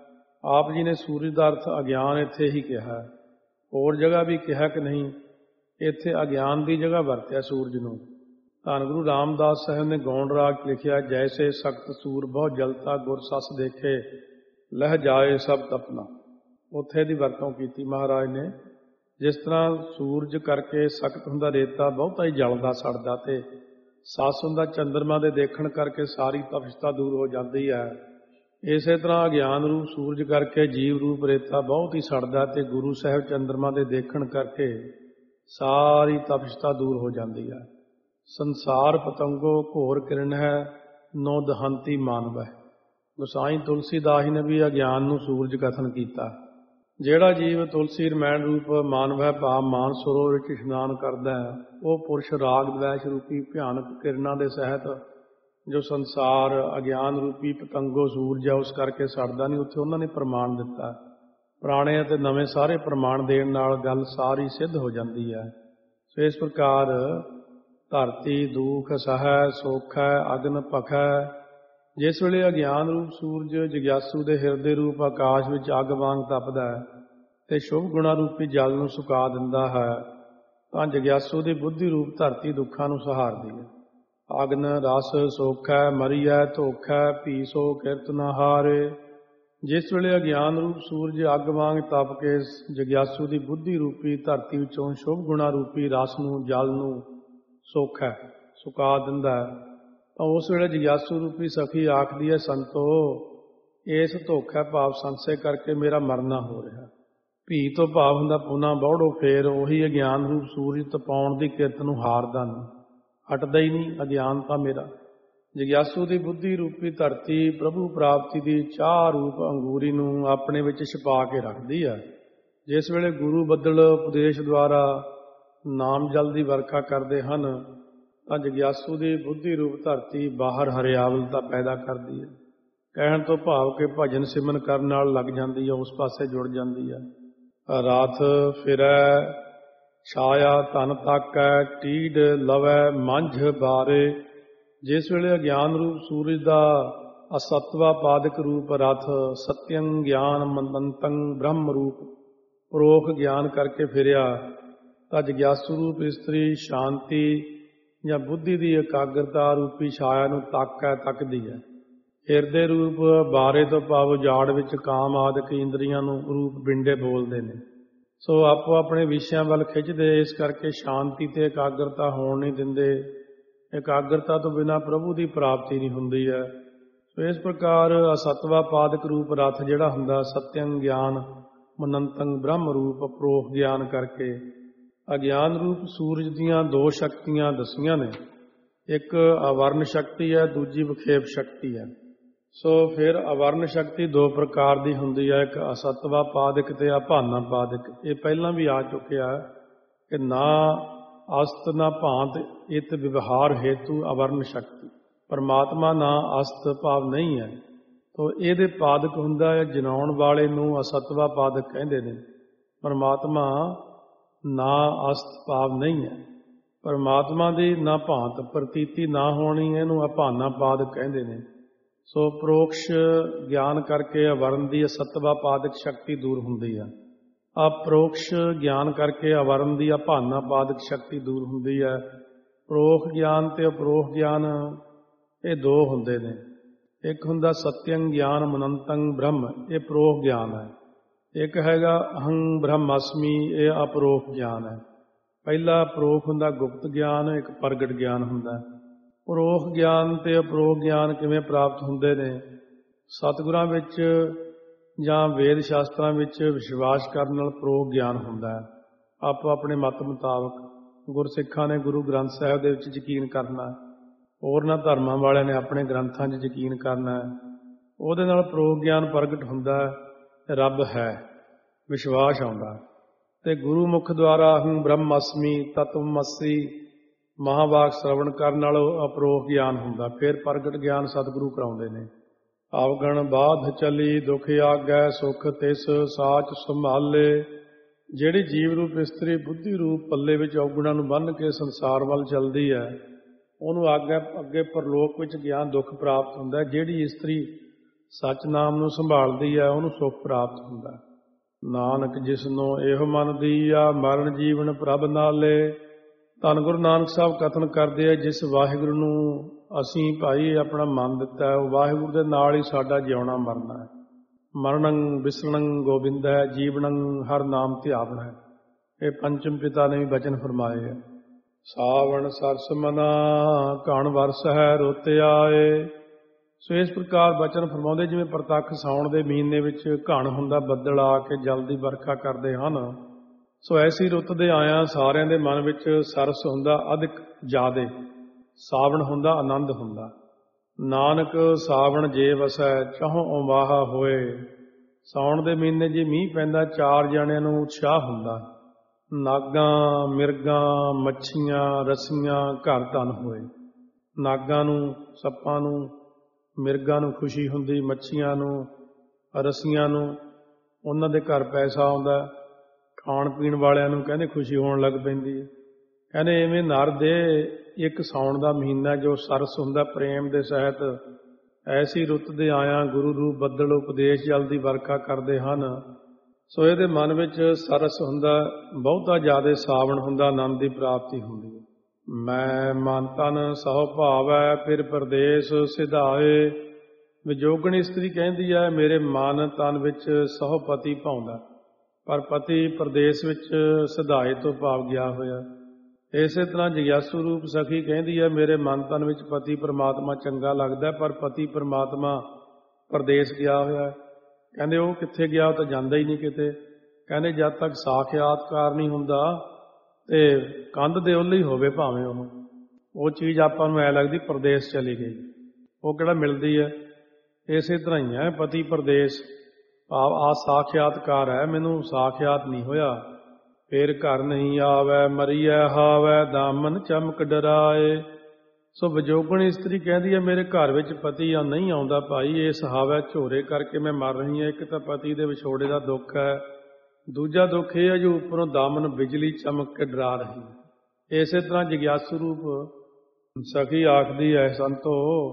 ਆਪ ਜੀ ਨੇ ਸੂਰਜ ਦਾ ਅਰਥ ਅਗਿਆਨ ਇੱਥੇ ਹੀ ਕਿਹਾ, ਹੋਰ ਜਗ੍ਹਾ ਵੀ ਕਿਹਾ ਕਿ ਨਹੀਂ, ਇੱਥੇ ਅਗਿਆਨ ਦੀ ਜਗ੍ਹਾ ਵਰਤਿਆ ਸੂਰਜ ਨੂੰ। ਧੰਨ ਗੁਰੂ ਰਾਮਦਾਸ ਸਾਹਿਬ ਨੇ ਗੌਣ ਰਾਗ ਲਿਖਿਆ, ਜੈਸੇ ਸਖਤ ਸੂਰ ਬਹੁ ਜਲਤਾ ਗੁਰ ਸੱਸ ਦੇਖੇ, ਲਹਿ ਜਾਏ ਸਭ ਤਪਨਾ। ਉੱਥੇ ਦੀ ਵਰਤੋਂ ਕੀਤੀ ਮਹਾਰਾਜ ਨੇ। ਜਿਸ ਤਰ੍ਹਾਂ ਸੂਰਜ ਕਰਕੇ ਸਖਤ ਹੁੰਦਾ ਰੇਤਾ ਬਹੁਤਾ ਹੀ ਜਲਦਾ ਸੜਦਾ, ਤੇ ਸੱਸ ਹੁੰਦਾ ਚੰਦਰਮਾ ਦੇ ਦੇਖਣ ਕਰਕੇ ਸਾਰੀ ਤਪਸ਼ਤਾ ਦੂਰ ਹੋ ਜਾਂਦੀ ਹੈ। ਇਸੇ ਤਰ੍ਹਾਂ ਅਗਿਆਨ ਰੂਪ ਸੂਰਜ ਕਰਕੇ ਜੀਵ ਰੂਪ ਰੇਤਾ ਬਹੁਤ ਹੀ ਸੜਦਾ, ਤੇ ਗੁਰੂ ਸਾਹਿਬ ਚੰਦਰਮਾ ਦੇ ਦੇਖਣ ਕਰਕੇ ਸਾਰੀ ਤਪਸ਼ਤਾ ਦੂਰ ਹੋ ਜਾਂਦੀ ਹੈ। ਸੰਸਾਰ ਪਤੰਗੋ ਘੋਰ ਕਿਰਨ ਹੈ, ਨੋ ਦਹੰਤੀ ਮਾਨਵ ਹੈ। ਗੁਸਾਈ ਤੁਲਸੀਦਾਸ ਨੇ ਵੀ ਅਗਿਆਨ ਨੂੰ ਸੂਰਜ ਕਥਨ ਕੀਤਾ। ਜਿਹੜਾ ਜੀਵ ਤੁਲਸੀ ਰਮੈਣ ਰੂਪ ਮਾਨਵ ਹੈ, ਭਾਵ ਮਾਨ ਸਰੋਵਰ ਵਿੱਚ ਇਸ਼ਨਾਨ ਕਰਦਾ ਹੈ, ਉਹ ਪੁਰਸ਼ ਰਾਗ ਦਵੈਸ਼ ਰੂਪੀ ਭਿਆਨਕ ਕਿਰਨਾਂ ਦੇ ਸਹਿਤ ਜੋ ਸੰਸਾਰ ਅਗਿਆਨ ਰੂਪੀ ਪਤੰਗੋ ਸੂਰਜ ਹੈ ਉਸ ਕਰਕੇ ਸੜਦਾ ਨਹੀਂ। ਉੱਥੇ ਉਹਨਾਂ ਨੇ ਪ੍ਰਮਾਣ ਦਿੱਤਾ। ਪੁਰਾਣੇ ਅਤੇ ਨਵੇਂ ਸਾਰੇ ਪ੍ਰਮਾਣ ਦੇਣ ਨਾਲ ਗੱਲ ਸਾਰੀ ਸਿੱਧ ਹੋ ਜਾਂਦੀ ਹੈ। ਸੋ ਇਸ ਪ੍ਰਕਾਰ ਧਰਤੀ ਦੂਖ ਸਹੈ ਸੋਖੈ ਅਗਨ ਭਖੈ। ਜਿਸ ਵੇਲੇ ਅਗਿਆਨ ਰੂਪ ਸੂਰਜ ਜਗਿਆਸੂ ਦੇ ਹਿਰਦੇ ਰੂਪ ਆਕਾਸ਼ ਵਿੱਚ ਅੱਗ ਵਾਂਗ ਤਪਦਾ ਹੈ ਤੇ ਸ਼ੁਭ ਗੁਣਾ ਰੂਪੀ ਜਲ ਨੂੰ ਸੁਕਾ ਦਿੰਦਾ ਹੈ, ਤਾਂ ਜਗਿਆਸੂ ਦੀ ਬੁੱਧੀ ਰੂਪ ਧਰਤੀ ਦੁੱਖਾਂ ਨੂੰ ਸਹਾਰਦੀ ਹੈ। ਅਗਨ ਰਸ ਸੋਖੈ ਮਰੀਐ ਧੋਖੈ, ਭੀ ਸੋ ਕਿਰਤ ਨ ਹਾਰੇ। ਜਿਸ ਵੇਲੇ ਅਗਿਆਨ ਰੂਪ ਸੂਰਜ ਅੱਗ ਵਾਂਗ ਤਪ ਕੇ ਜਗਿਆਸੂ ਦੀ ਬੁੱਧੀ ਰੂਪੀ ਧਰਤੀ ਵਿੱਚੋਂ ਸ਼ੁਭ ਗੁਣਾ ਰੂਪੀ ਰਸ ਨੂੰ, ਜਲ ਨੂੰ ਸੋਖੈ ਸੁਕਾ ਦਿੰਦਾ ਹੈ, ਤਾਂ ਉਸ ਵੇਲੇ ਜਗਿਆਸੂ ਰੂਪੀ ਸਖੀ ਆਖਦੀ ਹੈ, ਸੰਤੋ ਇਸ ਧੋਖਾ ਭਾਵ ਸੰਸ਼ੇ ਕਰਕੇ ਮੇਰਾ ਮਰਨਾ ਹੋ ਰਿਹਾ। ਭੀ ਤੋਂ ਭਾਵ ਹੁੰਦਾ ਪੁਨਾ ਬਹੁੜੋ ਫੇਰ। ਉਹੀ ਅਗਿਆਨ ਰੂਪ ਸੂਰਜ ਤਪਾਉਣ ਦੀ ਕਿਰਤ ਨੂੰ ਹਾਰਦਾ ਨਹੀਂ, ਹਟਦਾ ਹੀ ਨਹੀਂ ਅਗਿਆਨ ਤਾਂ ਮੇਰਾ। ਜਗਿਆਸੂ ਦੀ ਬੁੱਧੀ ਰੂਪੀ ਧਰਤੀ ਪ੍ਰਭੂ ਪ੍ਰਾਪਤੀ ਦੀ ਚਾਹ ਰੂਪ ਅੰਗੂਰੀ ਨੂੰ ਆਪਣੇ ਵਿੱਚ ਛੁਪਾ ਕੇ ਰੱਖਦੀ ਹੈ। ਜਿਸ ਵੇਲੇ ਗੁਰੂ ਬੱਦਲ ਉਪਦੇਸ਼ ਦੁਆਰਾ ਨਾਮ ਜਲ ਦੀ ਵਰਖਾ ਕਰਦੇ ਹਨ ਤਾਂ ਜਗਿਆਸੂ ਦੀ ਬੁੱਧੀ ਰੂਪ ਧਰਤੀ ਬਾਹਰ ਹਰਿਆਵਲਤਾ ਪੈਦਾ ਕਰਦੀ ਹੈ। ਕਹਿਣ ਤੋਂ ਭਾਵ ਕਿ ਭਜਨ ਸਿਮਰਨ ਕਰਨ ਨਾਲ ਲੱਗ ਜਾਂਦੀ ਹੈ, ਉਸ ਪਾਸੇ ਜੁੜ ਜਾਂਦੀ ਹੈ। ਰਾਤ ਫਿਰੈ ਛਾਇਆ ਧਨ ਤਾਕੈ, ਟੀਡ ਲਵੈ ਮੰਝ ਬਾਰੇ। ਜਿਸ ਵੇਲੇ ਅਗਿਆਨ ਰੂਪ ਸੂਰਜ ਦਾ ਅਸਤਵਾ ਪਾਦਕ ਰੂਪ ਰਥ ਸਤਯੰ ਗਿਆਨ ਮੰਤੰ ਬ੍ਰਹਮ ਰੂਪ ਪਰੋਖ ਗਿਆਨ ਕਰਕੇ ਫਿਰਿਆ ਤਾਂ ਜਗਿਆਸੂ ਰੂਪ ਇਸਤਰੀ ਸ਼ਾਂਤੀ ਜਾਂ ਬੁੱਧੀ ਦੀ ਇਕਾਗਰਤਾ ਰੂਪੀ ਛਾਇਆ ਨੂੰ ਤੱਕਦੀ ਹੈ। ਹਿਰਦੇ ਰੂਪ ਬਾਰੇ ਤੋਂ ਭਾਵ ਉਜਾੜ ਵਿੱਚ ਕਾਮ ਆਦਿਕ ਇੰਦਰੀਆਂ ਨੂੰ ਰੂਪ ਬਿੰਡੇ ਬੋਲਦੇ ਨੇ। ਸੋ ਆਪੋ ਆਪਣੇ ਵਿਸ਼ਿਆਂ ਵੱਲ ਖਿੱਚਦੇ, ਇਸ ਕਰਕੇ ਸ਼ਾਂਤੀ ਤੇ ਇਕਾਗਰਤਾ ਹੋਣ ਨਹੀਂ ਦਿੰਦੇ। ਇਕਾਗਰਤਾ ਤੋਂ ਬਿਨਾਂ ਪ੍ਰਭੂ ਦੀ ਪ੍ਰਾਪਤੀ ਨਹੀਂ ਹੁੰਦੀ ਹੈ। ਸੋ ਇਸ ਪ੍ਰਕਾਰ ਅਸਤਵਾ ਪਾਦਕ ਰੂਪ ਰਥ ਜਿਹੜਾ ਹੁੰਦਾ, ਸਤਿਅੰ ਗਿਆਨ ਮਨੰਤੰ ਬ੍ਰਹਮ ਰੂਪ ਅਪਰੋਖ ਗਿਆਨ ਕਰਕੇ ਅਗਿਆਨ ਰੂਪ ਸੂਰਜ ਦੀਆਂ ਦੋ ਸ਼ਕਤੀਆਂ ਦੱਸੀਆਂ ਨੇ। ਇੱਕ ਅਵਰਨ ਸ਼ਕਤੀ ਹੈ, ਦੂਜੀ ਵਿਖੇਪ ਸ਼ਕਤੀ ਹੈ। ਸੋ ਫਿਰ ਅਵਰਨ ਸ਼ਕਤੀ ਦੋ ਪ੍ਰਕਾਰ ਦੀ ਹੁੰਦੀ ਹੈ, ਇੱਕ ਅਸਤਵਾ ਪਾਦਕ ਤੇ ਅਭਾਨਾ ਪਾਦਕ। ਇਹ ਪਹਿਲਾਂ ਵੀ ਆ ਚੁੱਕਿਆ ਕਿ ਨਾ ਅਸਤ ਨਾ ਭਾਂਤ ਇਤ ਵਿਵਹਾਰ ਹੇਤੂ ਅਵਰਨ ਸ਼ਕਤੀ। ਪਰਮਾਤਮਾ ਨਾ ਅਸਤ ਭਾਵ ਨਹੀਂ ਹੈ। ਤੋ ਇਹਦੇ ਪਾਦਕ ਹੁੰਦਾ ਹੈ, ਜਨਾਉਣ ਵਾਲੇ ਨੂੰ ਅਸਤਵਾ ਪਾਦਕ ਕਹਿੰਦੇ ਨੇ। ਪਰਮਾਤਮਾ ਨਾ ਅਸਤ ਭਾਵ ਨਹੀਂ ਹੈ। ਪਰਮਾਤਮਾ ਦੀ ਨਾ ਭਾਂਤ ਪ੍ਰਤੀਤੀ ਨਾ ਹੋਣੀ, ਇਹਨੂੰ ਅਭਾਨਾ ਪਾਦਕ ਕਹਿੰਦੇ ਨੇ। ਸੋ ਪ੍ਰੋਕਸ਼ ਗਿਆਨ ਕਰਕੇ ਅਵਰਨ ਦੀ ਅਸਤਵਾ ਪਾਦਕ ਸ਼ਕਤੀ ਦੂਰ ਹੁੰਦੀ ਹੈ। ਅਪਰੋਕਸ਼ ਗਿਆਨ ਕਰਕੇ ਅਵਰਨ ਦੀ ਅਭਾਨਾ ਪਾਦਕ ਸ਼ਕਤੀ ਦੂਰ ਹੁੰਦੀ ਹੈ। ਪ੍ਰੋਖ ਗਿਆਨ ਤੇ ਅਪਰੋਖ ਗਿਆਨ ਇਹ ਦੋ ਹੁੰਦੇ ਨੇ। ਇੱਕ ਹੁੰਦਾ ਸਤਿਅੰ ਗਿਆਨ ਮਨੰਤੰ ਬ੍ਰਹਮ, ਇਹ ਪ੍ਰੋਖ ਗਿਆਨ ਹੈ। ਇੱਕ ਹੈਗਾ ਅਹੰ ਬ੍ਰਹਮਸਮੀ, ਇਹ ਅਪਰੋਖ ਗਿਆਨ ਹੈ। ਪਹਿਲਾ ਪ੍ਰੋਖ ਹੁੰਦਾ ਗੁਪਤ ਗਿਆਨ, ਇੱਕ ਪ੍ਰਗਟ ਗਿਆਨ ਹੁੰਦਾ। ਪ੍ਰੋਖ ਗਿਆਨ ਤੇ ਅਪਰੋਖ ਗਿਆਨ ਕਿਵੇਂ ਪ੍ਰਾਪਤ ਹੁੰਦੇ ਨੇ? ਸਤਿਗੁਰਾਂ ਵਿੱਚ ਜਾਂ ਵੇਦ ਸ਼ਾਸਤਰਾਂ ਵਿੱਚ ਵਿਸ਼ਵਾਸ ਕਰਨ ਨਾਲ ਪ੍ਰੋਖ ਗਿਆਨ ਹੁੰਦਾ ਹੈ। ਆਪੋ ਆਪਣੇ ਮਤ ਮੁਤਾਬਕ ਗੁਰਸਿੱਖਾਂ ਨੇ ਗੁਰੂ ਗ੍ਰੰਥ ਸਾਹਿਬ ਦੇ ਵਿੱਚ ਯਕੀਨ ਕਰਨਾ, ਹੋਰਨਾਂ ਧਰਮਾਂ ਵਾਲਿਆਂ ਨੇ ਆਪਣੇ ਗ੍ਰੰਥਾਂ 'ਚ ਯਕੀਨ ਕਰਨਾ ਹੈ। ਉਹਦੇ ਨਾਲ ਪ੍ਰੋਖ ਗਿਆਨ ਪ੍ਰਗਟ ਹੁੰਦਾ ਹੈ, ਰੱਬ ਹੈ, ਵਿਸ਼ਵਾਸ ਆਉਂਦਾ। ਤੇ ਗੁਰੂ ਮੁਖ ਦੁਆਰਾ ਅਹੰ ਬ੍ਰਹਮਸਮੀ ਤਤਵਮਸੀ ਮਹਾਵਾਕ ਸ਼ਰਵਣ ਕਰਨ ਨਾਲ ਅਪਰੋਖ ਗਿਆਨ ਹੁੰਦਾ। ਫਿਰ ਪ੍ਰਗਟ ਗਿਆਨ ਸਤਿਗੁਰੂ ਕਰਾਉਂਦੇ ਨੇ। ਅਵਗਣ ਬਾਧ ਚਲੀ ਦੁਖ ਆਗੈ ਸੁਖ ਤਿਸ ਸਾਚ ਸੰਭਾਲੇ। ਜਿਹੜੀ ਜੀਵ ਰੂਪ ਇਸਤਰੀ ਬੁੱਧੀ ਰੂਪ ਪੱਲੇ ਵਿੱਚ ਔਗੁਣਾਂ ਨੂੰ ਬੰਨ੍ਹ ਕੇ ਸੰਸਾਰ ਵੱਲ ਚੱਲਦੀ ਹੈ, ਉਹਨੂੰ ਅੱਗੇ ਪਰਲੋਕ ਵਿੱਚ ਗਿਆਨ ਦੁੱਖ ਪ੍ਰਾਪਤ ਹੁੰਦਾ। ਜਿਹੜੀ ਇਸਤਰੀ ਸੱਚ ਨਾਮ ਨੂੰ ਸੰਭਾਲਦੀ ਹੈ, ਉਹਨੂੰ ਸੁੱਖ ਪ੍ਰਾਪਤ ਹੁੰਦਾ। ਨਾਨਕ ਜਿਸਨੂੰ ਇਹੋ ਮਨ ਦੀਆ ਮਰਨ ਜੀਵਨ ਪ੍ਰਭ ਨਾਲੇ। ਧੰਨ ਗੁਰੂ ਨਾਨਕ ਸਾਹਿਬ ਕਥਨ ਕਰਦੇ ਆ, ਜਿਸ ਵਾਹਿਗੁਰੂ ਨੂੰ ਅਸੀਂ ਭਾਈ ਆਪਣਾ ਮਨ ਦਿੱਤਾ ਹੈ, ਉਹ ਵਾਹਿਗੁਰੂ ਦੇ ਨਾਲ ਹੀ ਸਾਡਾ ਜਿਉਣਾ ਮਰਨਾ ਹੈ। ਮਰਨੰ ਵਿਸਰਣੰ ਗੋਬਿੰਦ ਹੈ, ਜੀਵਨੰ ਹਰ ਨਾਮ ਧਿਆਵਣਾ ਹੈ। ਇਹ ਪੰਚਮ ਪਿਤਾ ਨੇ ਵੀ ਬਚਨ ਫਰਮਾਏ ਹੈ। ਸਾਵਣ ਸਰਸ ਮਨਾ ਘਣ ਵਰਸ ਹੈ ਰੁੱਤ ਆਏ। ਸੋ ਇਸ ਪ੍ਰਕਾਰ ਬਚਨ ਫਰਮਾਉਂਦੇ, ਜਿਵੇਂ ਪ੍ਰਤੱਖ ਸਾਉਣ ਦੇ ਮਹੀਨੇ ਵਿੱਚ ਘਣ ਹੁੰਦਾ, ਬੱਦਲ ਆ ਕੇ ਜਲ ਦੀ ਵਰਖਾ ਕਰਦੇ ਹਨ। ਸੋ ਐਸੀ ਰੁੱਤ ਦੇ ਆਇਆਂ ਸਾਰਿਆਂ ਦੇ ਮਨ ਵਿੱਚ ਸਰਸ ਹੁੰਦਾ, ਅਧਿਕ ਜ਼ਿਆਦੇ। ਸਾਵਣ ਹੁੰਦਾ, ਆਨੰਦ ਹੁੰਦਾ। ਨਾਨਕ ਸਾਵਣ ਜੇ ਵਸੈ ਚਾਹੋਂ ਉਵਾਹਾ ਹੋਏ। ਸਾਉਣ ਦੇ ਮਹੀਨੇ ਜੇ ਮੀਂਹ ਪੈਂਦਾ, ਚਾਰ ਜਣਿਆਂ ਨੂੰ ਉਤਸ਼ਾਹ ਹੁੰਦਾ। ਨਾਗਾਂ ਮਿਰਗਾਂ ਮੱਛੀਆਂ ਰੱਸੀਆਂ ਘਰ ਧਨ ਹੋਏ। ਨਾਗਾਂ ਨੂੰ, ਸੱਪਾਂ ਨੂੰ, ਮਿਰਗਾਂ ਨੂੰ ਖੁਸ਼ੀ ਹੁੰਦੀ, ਮੱਛੀਆਂ ਨੂੰ, ਰੱਸੀਆਂ ਨੂੰ, ਉਹਨਾਂ ਦੇ ਘਰ ਪੈਸਾ ਆਉਂਦਾ। ਖਾਣ ਪੀਣ ਵਾਲਿਆਂ ਨੂੰ ਕਹਿੰਦੇ ਖੁਸ਼ੀ ਹੋਣ ਲੱਗ ਪੈਂਦੀ ਹੈ। ਕਹਿੰਦੇ ਇਵੇਂ ਨਰ ਦੇ ਇੱਕ ਸਾਉਣ ਦਾ ਮਹੀਨਾ ਜੋ ਸਰਸ ਹੁੰਦਾ ਪ੍ਰੇਮ ਦੇ ਸਹਿਤ, ਐਸੀ ਰੁੱਤ ਦੇ ਆਇਆਂ ਗੁਰੂ ਰੂਪ ਬੱਦਲ ਉਪਦੇਸ਼ ਜਲ ਦੀ ਵਰਖਾ ਕਰਦੇ ਹਨ। ਸੋ ਇਹਦੇ ਮਨ ਵਿੱਚ ਸਰਸ ਹੁੰਦਾ, ਬਹੁਤਾ ਜ਼ਿਆਦਾ ਸਾਵਣ ਹੁੰਦਾ, ਆਨੰਦ ਦੀ ਪ੍ਰਾਪਤੀ ਹੁੰਦੀ ਹੈ। ਮੈਂ ਮਨ ਤਨ ਸਹੁ ਭਾਵੈ ਫਿਰ ਪਰਦੇਸ ਸਿਧਾਏ। ਵਿਜੋਗਣੀ ਇਸਤਰੀ ਕਹਿੰਦੀ ਹੈ, ਮੇਰੇ ਮਨ ਤਨ ਵਿੱਚ ਸਹੁ ਪਤੀ ਭਾਉਂਦਾ, ਪਰ ਪਤੀ ਪਰਦੇਸ ਵਿੱਚ ਸਿਧਾਏ ਤੋਂ ਭਾਵ ਗਿਆ ਹੋਇਆ। ਇਸੇ ਤਰ੍ਹਾਂ ਜਗਿਆਸੂ ਰੂਪ ਸਖੀ ਕਹਿੰਦੀ ਹੈ, ਮੇਰੇ ਮਨ ਤਨ ਵਿੱਚ ਪਤੀ ਪਰਮਾਤਮਾ ਚੰਗਾ ਲੱਗਦਾ, ਪਰ ਪਤੀ ਪਰਮਾਤਮਾ ਪਰਦੇਸ ਗਿਆ ਹੋਇਆ। ਕਹਿੰਦੇ ਉਹ ਕਿੱਥੇ ਗਿਆ? ਉਹ ਤਾਂ ਜਾਂਦਾ ਹੀ ਨਹੀਂ ਕਿਤੇ। ਕਹਿੰਦੇ ਜਦ ਤੱਕ ਸਾਖਿਆਤਕਾਰ ਨਹੀਂ ਹੁੰਦਾ ਤੇ ਕੰਧ ਦੇ ਉੱਲੇ ਹੀ ਹੋਵੇ ਭਾਵੇਂ ਉਹ ਚੀਜ਼ ਆਪਾਂ ਨੂੰ ਐ ਲੱਗਦੀ ਪਰਦੇਸ ਚਲੀ ਗਈ, ਉਹ ਕਿਹੜਾ ਮਿਲਦੀ ਹੈ। ਇਸੇ ਤਰ੍ਹਾਂ ਹੀ ਹੈ ਪਤੀ ਪਰਦੇਸ ਭਾਵ ਆ ਸਾਖਿਆਤਕਾਰ ਹੈ, ਮੈਨੂੰ ਸਾਖਿਆਤ ਨਹੀਂ ਹੋਇਆ। ਫੇਰ ਘਰ ਨਹੀਂ ਆਵੈ ਮਰੀਐ ਹਾਵੈ ਦਾਮਨ ਚਮਕ ਡਰਾਏ। ਸੋ ਵਿਜੋਗਣੀ ਇਸਤਰੀ ਕਹਿੰਦੀ ਹੈ, ਮੇਰੇ ਘਰ ਵਿੱਚ ਪਤੀ ਆ ਨਹੀਂ ਆਉਂਦਾ ਭਾਈ, ਇਸ ਹਾਵੈ ਝੋਰੇ ਕਰਕੇ ਮੈਂ ਮਰ ਰਹੀ ਹਾਂ। ਇੱਕ ਤਾਂ ਪਤੀ ਦੇ ਵਿਛੋੜੇ ਦਾ ਦੁੱਖ ਹੈ, ਦੂਜਾ ਦੁੱਖ ਇਹ ਹੈ ਜੋ ਉੱਪਰੋਂ ਦਾਮਨ ਬਿਜਲੀ ਚਮਕ ਕੇ ਡਰਾ ਰਹੀ ਹੈ। ਇਸੇ ਤਰ੍ਹਾਂ ਜਗਿਆਸੂ ਰੂਪ ਸਖੀ ਆਖਦੀ ਹੈ, ਸੰਤੋ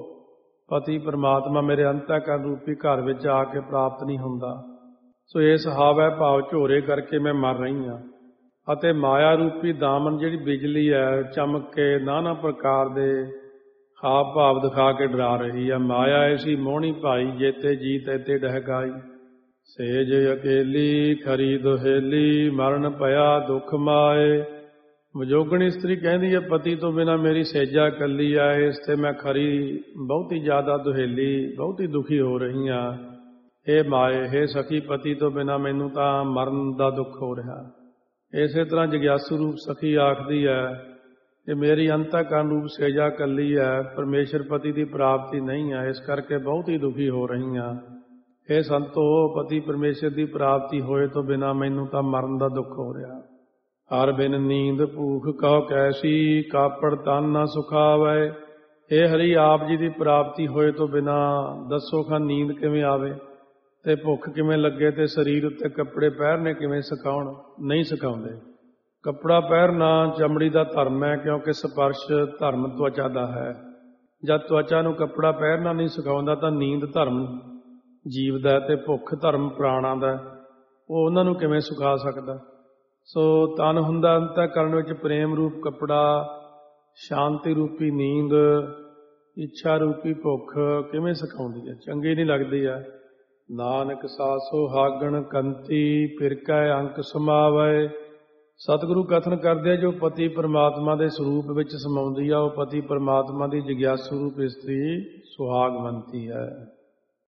ਪਤੀ ਪਰਮਾਤਮਾ ਮੇਰੇ ਅੰਤःਕਰਨ ਰੂਪੀ ਘਰ ਵਿੱਚ ਆ ਕੇ ਪ੍ਰਾਪਤ ਨਹੀਂ ਹੁੰਦਾ। ਸੋ ਇਸ ਹਾਵੈ ਭਾਵ ਝੋਰੇ ਕਰਕੇ ਮੈਂ ਮਰ ਰਹੀ ਹਾਂ। ਅਤੇ ਮਾਇਆ ਰੂਪੀ ਦਾਮਨ ਜਿਹੜੀ ਬਿਜਲੀ ਹੈ, ਚਮਕ ਕੇ ਨਾਨਾ ਪ੍ਰਕਾਰ ਦੇ ਹਾਵ ਭਾਵ ਦਿਖਾ ਕੇ ਡਰਾ ਰਹੀ ਹੈ। ਮਾਇਆ ਐਸੀ ਮੋਹਣੀ ਭਾਈ, ਜੇਤੇ ਜੀ ਤੈਤੇ ਡਹਿਕਾਈ। ਸੇਜ ਅਕੇਲੀ ਖਰੀ ਦੁਹੇਲੀ, ਮਰਨ ਭਇਆ ਦੁੱਖ ਮਾਏ। ਵਿਜੋਗਣੀ ਇਸਤਰੀ ਕਹਿੰਦੀ ਹੈ, ਪਤੀ ਤੋਂ ਬਿਨਾਂ ਮੇਰੀ ਸੇਜਾ ਇਕੱਲੀ ਆ, ਇਸ ਤੇ ਮੈਂ ਖਰੀ ਬਹੁਤੀ ਜ਼ਿਆਦਾ ਦੁਹੇਲੀ, ਬਹੁਤੀ ਦੁਖੀ ਹੋ ਰਹੀ ਹਾਂ। ਇਹ ਮਾਏ, ਹੇ ਸਖੀ, ਪਤੀ ਤੋਂ ਬਿਨਾਂ ਮੈਨੂੰ ਤਾਂ ਮਰਨ ਦਾ ਦੁੱਖ ਹੋ ਰਿਹਾ। ਇਸੇ ਤਰ੍ਹਾਂ ਜਗਿਆਸੂ ਰੂਪ ਸਖੀ ਆਖਦੀ ਹੈ ਕਿ ਮੇਰੀ ਅੰਤःਕਰਨ ਰੂਪ ਸੇਜਾ ਇਕੱਲੀ ਹੈ, ਪਰਮੇਸ਼ਰ ਪਤੀ ਦੀ ਪ੍ਰਾਪਤੀ ਨਹੀਂ ਹੈ, ਇਸ ਕਰਕੇ ਬਹੁਤ ਹੀ ਦੁਖੀ ਹੋ ਰਹੀ ਹਾਂ। ਇਹ ਸੰਤੋ, ਪਤੀ ਪਰਮੇਸ਼ਰ ਦੀ ਪ੍ਰਾਪਤੀ ਹੋਏ ਤੋਂ ਬਿਨਾਂ ਮੈਨੂੰ ਤਾਂ ਮਰਨ ਦਾ ਦੁੱਖ ਹੋ ਰਿਹਾ। ਹਰ ਬਿਨ ਨੀਂਦ ਭੂਖ ਕਹੋ ਕੈਸੀ, ਕਾਪੜ ਤਨ ਨਾ ਸੁਖਾਵੈ। ਇਹ ਹਰੀ, ਆਪ ਜੀ ਦੀ ਪ੍ਰਾਪਤੀ ਹੋਏ ਤੋਂ ਬਿਨਾਂ ਦੱਸੋ ਖਾਂ ਨੀਂਦ ਕਿਵੇਂ ਆਵੇ, ਤੇ ਭੁੱਖ ਕਿਵੇਂ ਲੱਗੇ, ਤੇ ਸਰੀਰ ਉੱਤੇ ਕੱਪੜੇ ਪਹਿਰਨੇ ਕਿਵੇਂ ਸਿਖਾਉਣ। ਨਹੀਂ ਸਿਖਾਉਂਦੇ। ਕੱਪੜਾ ਪਹਿਰਨਾ ਚਮੜੀ ਦਾ ਧਰਮ ਹੈ, ਕਿਉਂਕਿ ਸਪਰਸ਼ ਧਰਮ ਤਵਚਾ ਦਾ ਹੈ। ਜਦ ਤਵਚਾ ਨੂੰ ਕੱਪੜਾ ਪਹਿਰਨਾ ਨਹੀਂ ਸਿਖਾਉਂਦਾ ਤਾਂ ਨੀਂਦ ਧਰਮ ਜੀਵ ਦਾ ਤੇ ਭੁੱਖ ਧਰਮ ਪ੍ਰਾਣਾਂ ਦਾ, ਉਹ ਉਹਨਾਂ ਨੂੰ ਕਿਵੇਂ ਸੁਖਾ ਸਕਦਾ। ਸੋ ਤਨ ਹੁੰਦਾ ਅੰਤःਕਰਨ ਵਿੱਚ ਪ੍ਰੇਮ ਰੂਪ ਕੱਪੜਾ, ਸ਼ਾਂਤੀ ਰੂਪੀ ਨੀਂਦ, ਇੱਛਾ ਰੂਪੀ ਭੁੱਖ ਕਿਵੇਂ ਸਿਖਾਉਂਦੀ ਹੈ, ਚੰਗੀ ਨਹੀਂ ਲੱਗਦੀ ਹੈ। ਨਾਨਕ ਸਾਸੋ ਹਾਗਣ ਕੰਤੀ, ਫਿਰਕੈ ਅੰਕ ਸਮਾਵੈ। ਸਤਿਗੁਰੂ ਕਥਨ ਕਰਦੇ ਆ, ਜੋ ਪਤੀ ਪਰਮਾਤਮਾ ਦੇ ਸਰੂਪ ਵਿੱਚ ਸਮਾਉਂਦੀ ਆ, ਉਹ ਪਤੀ ਪਰਮਾਤਮਾ ਦੀ ਜਗਿਆਸੂ ਰੂਪ ਇਸਤਰੀ ਸੁਹਾਗਵੰਤੀ ਹੈ।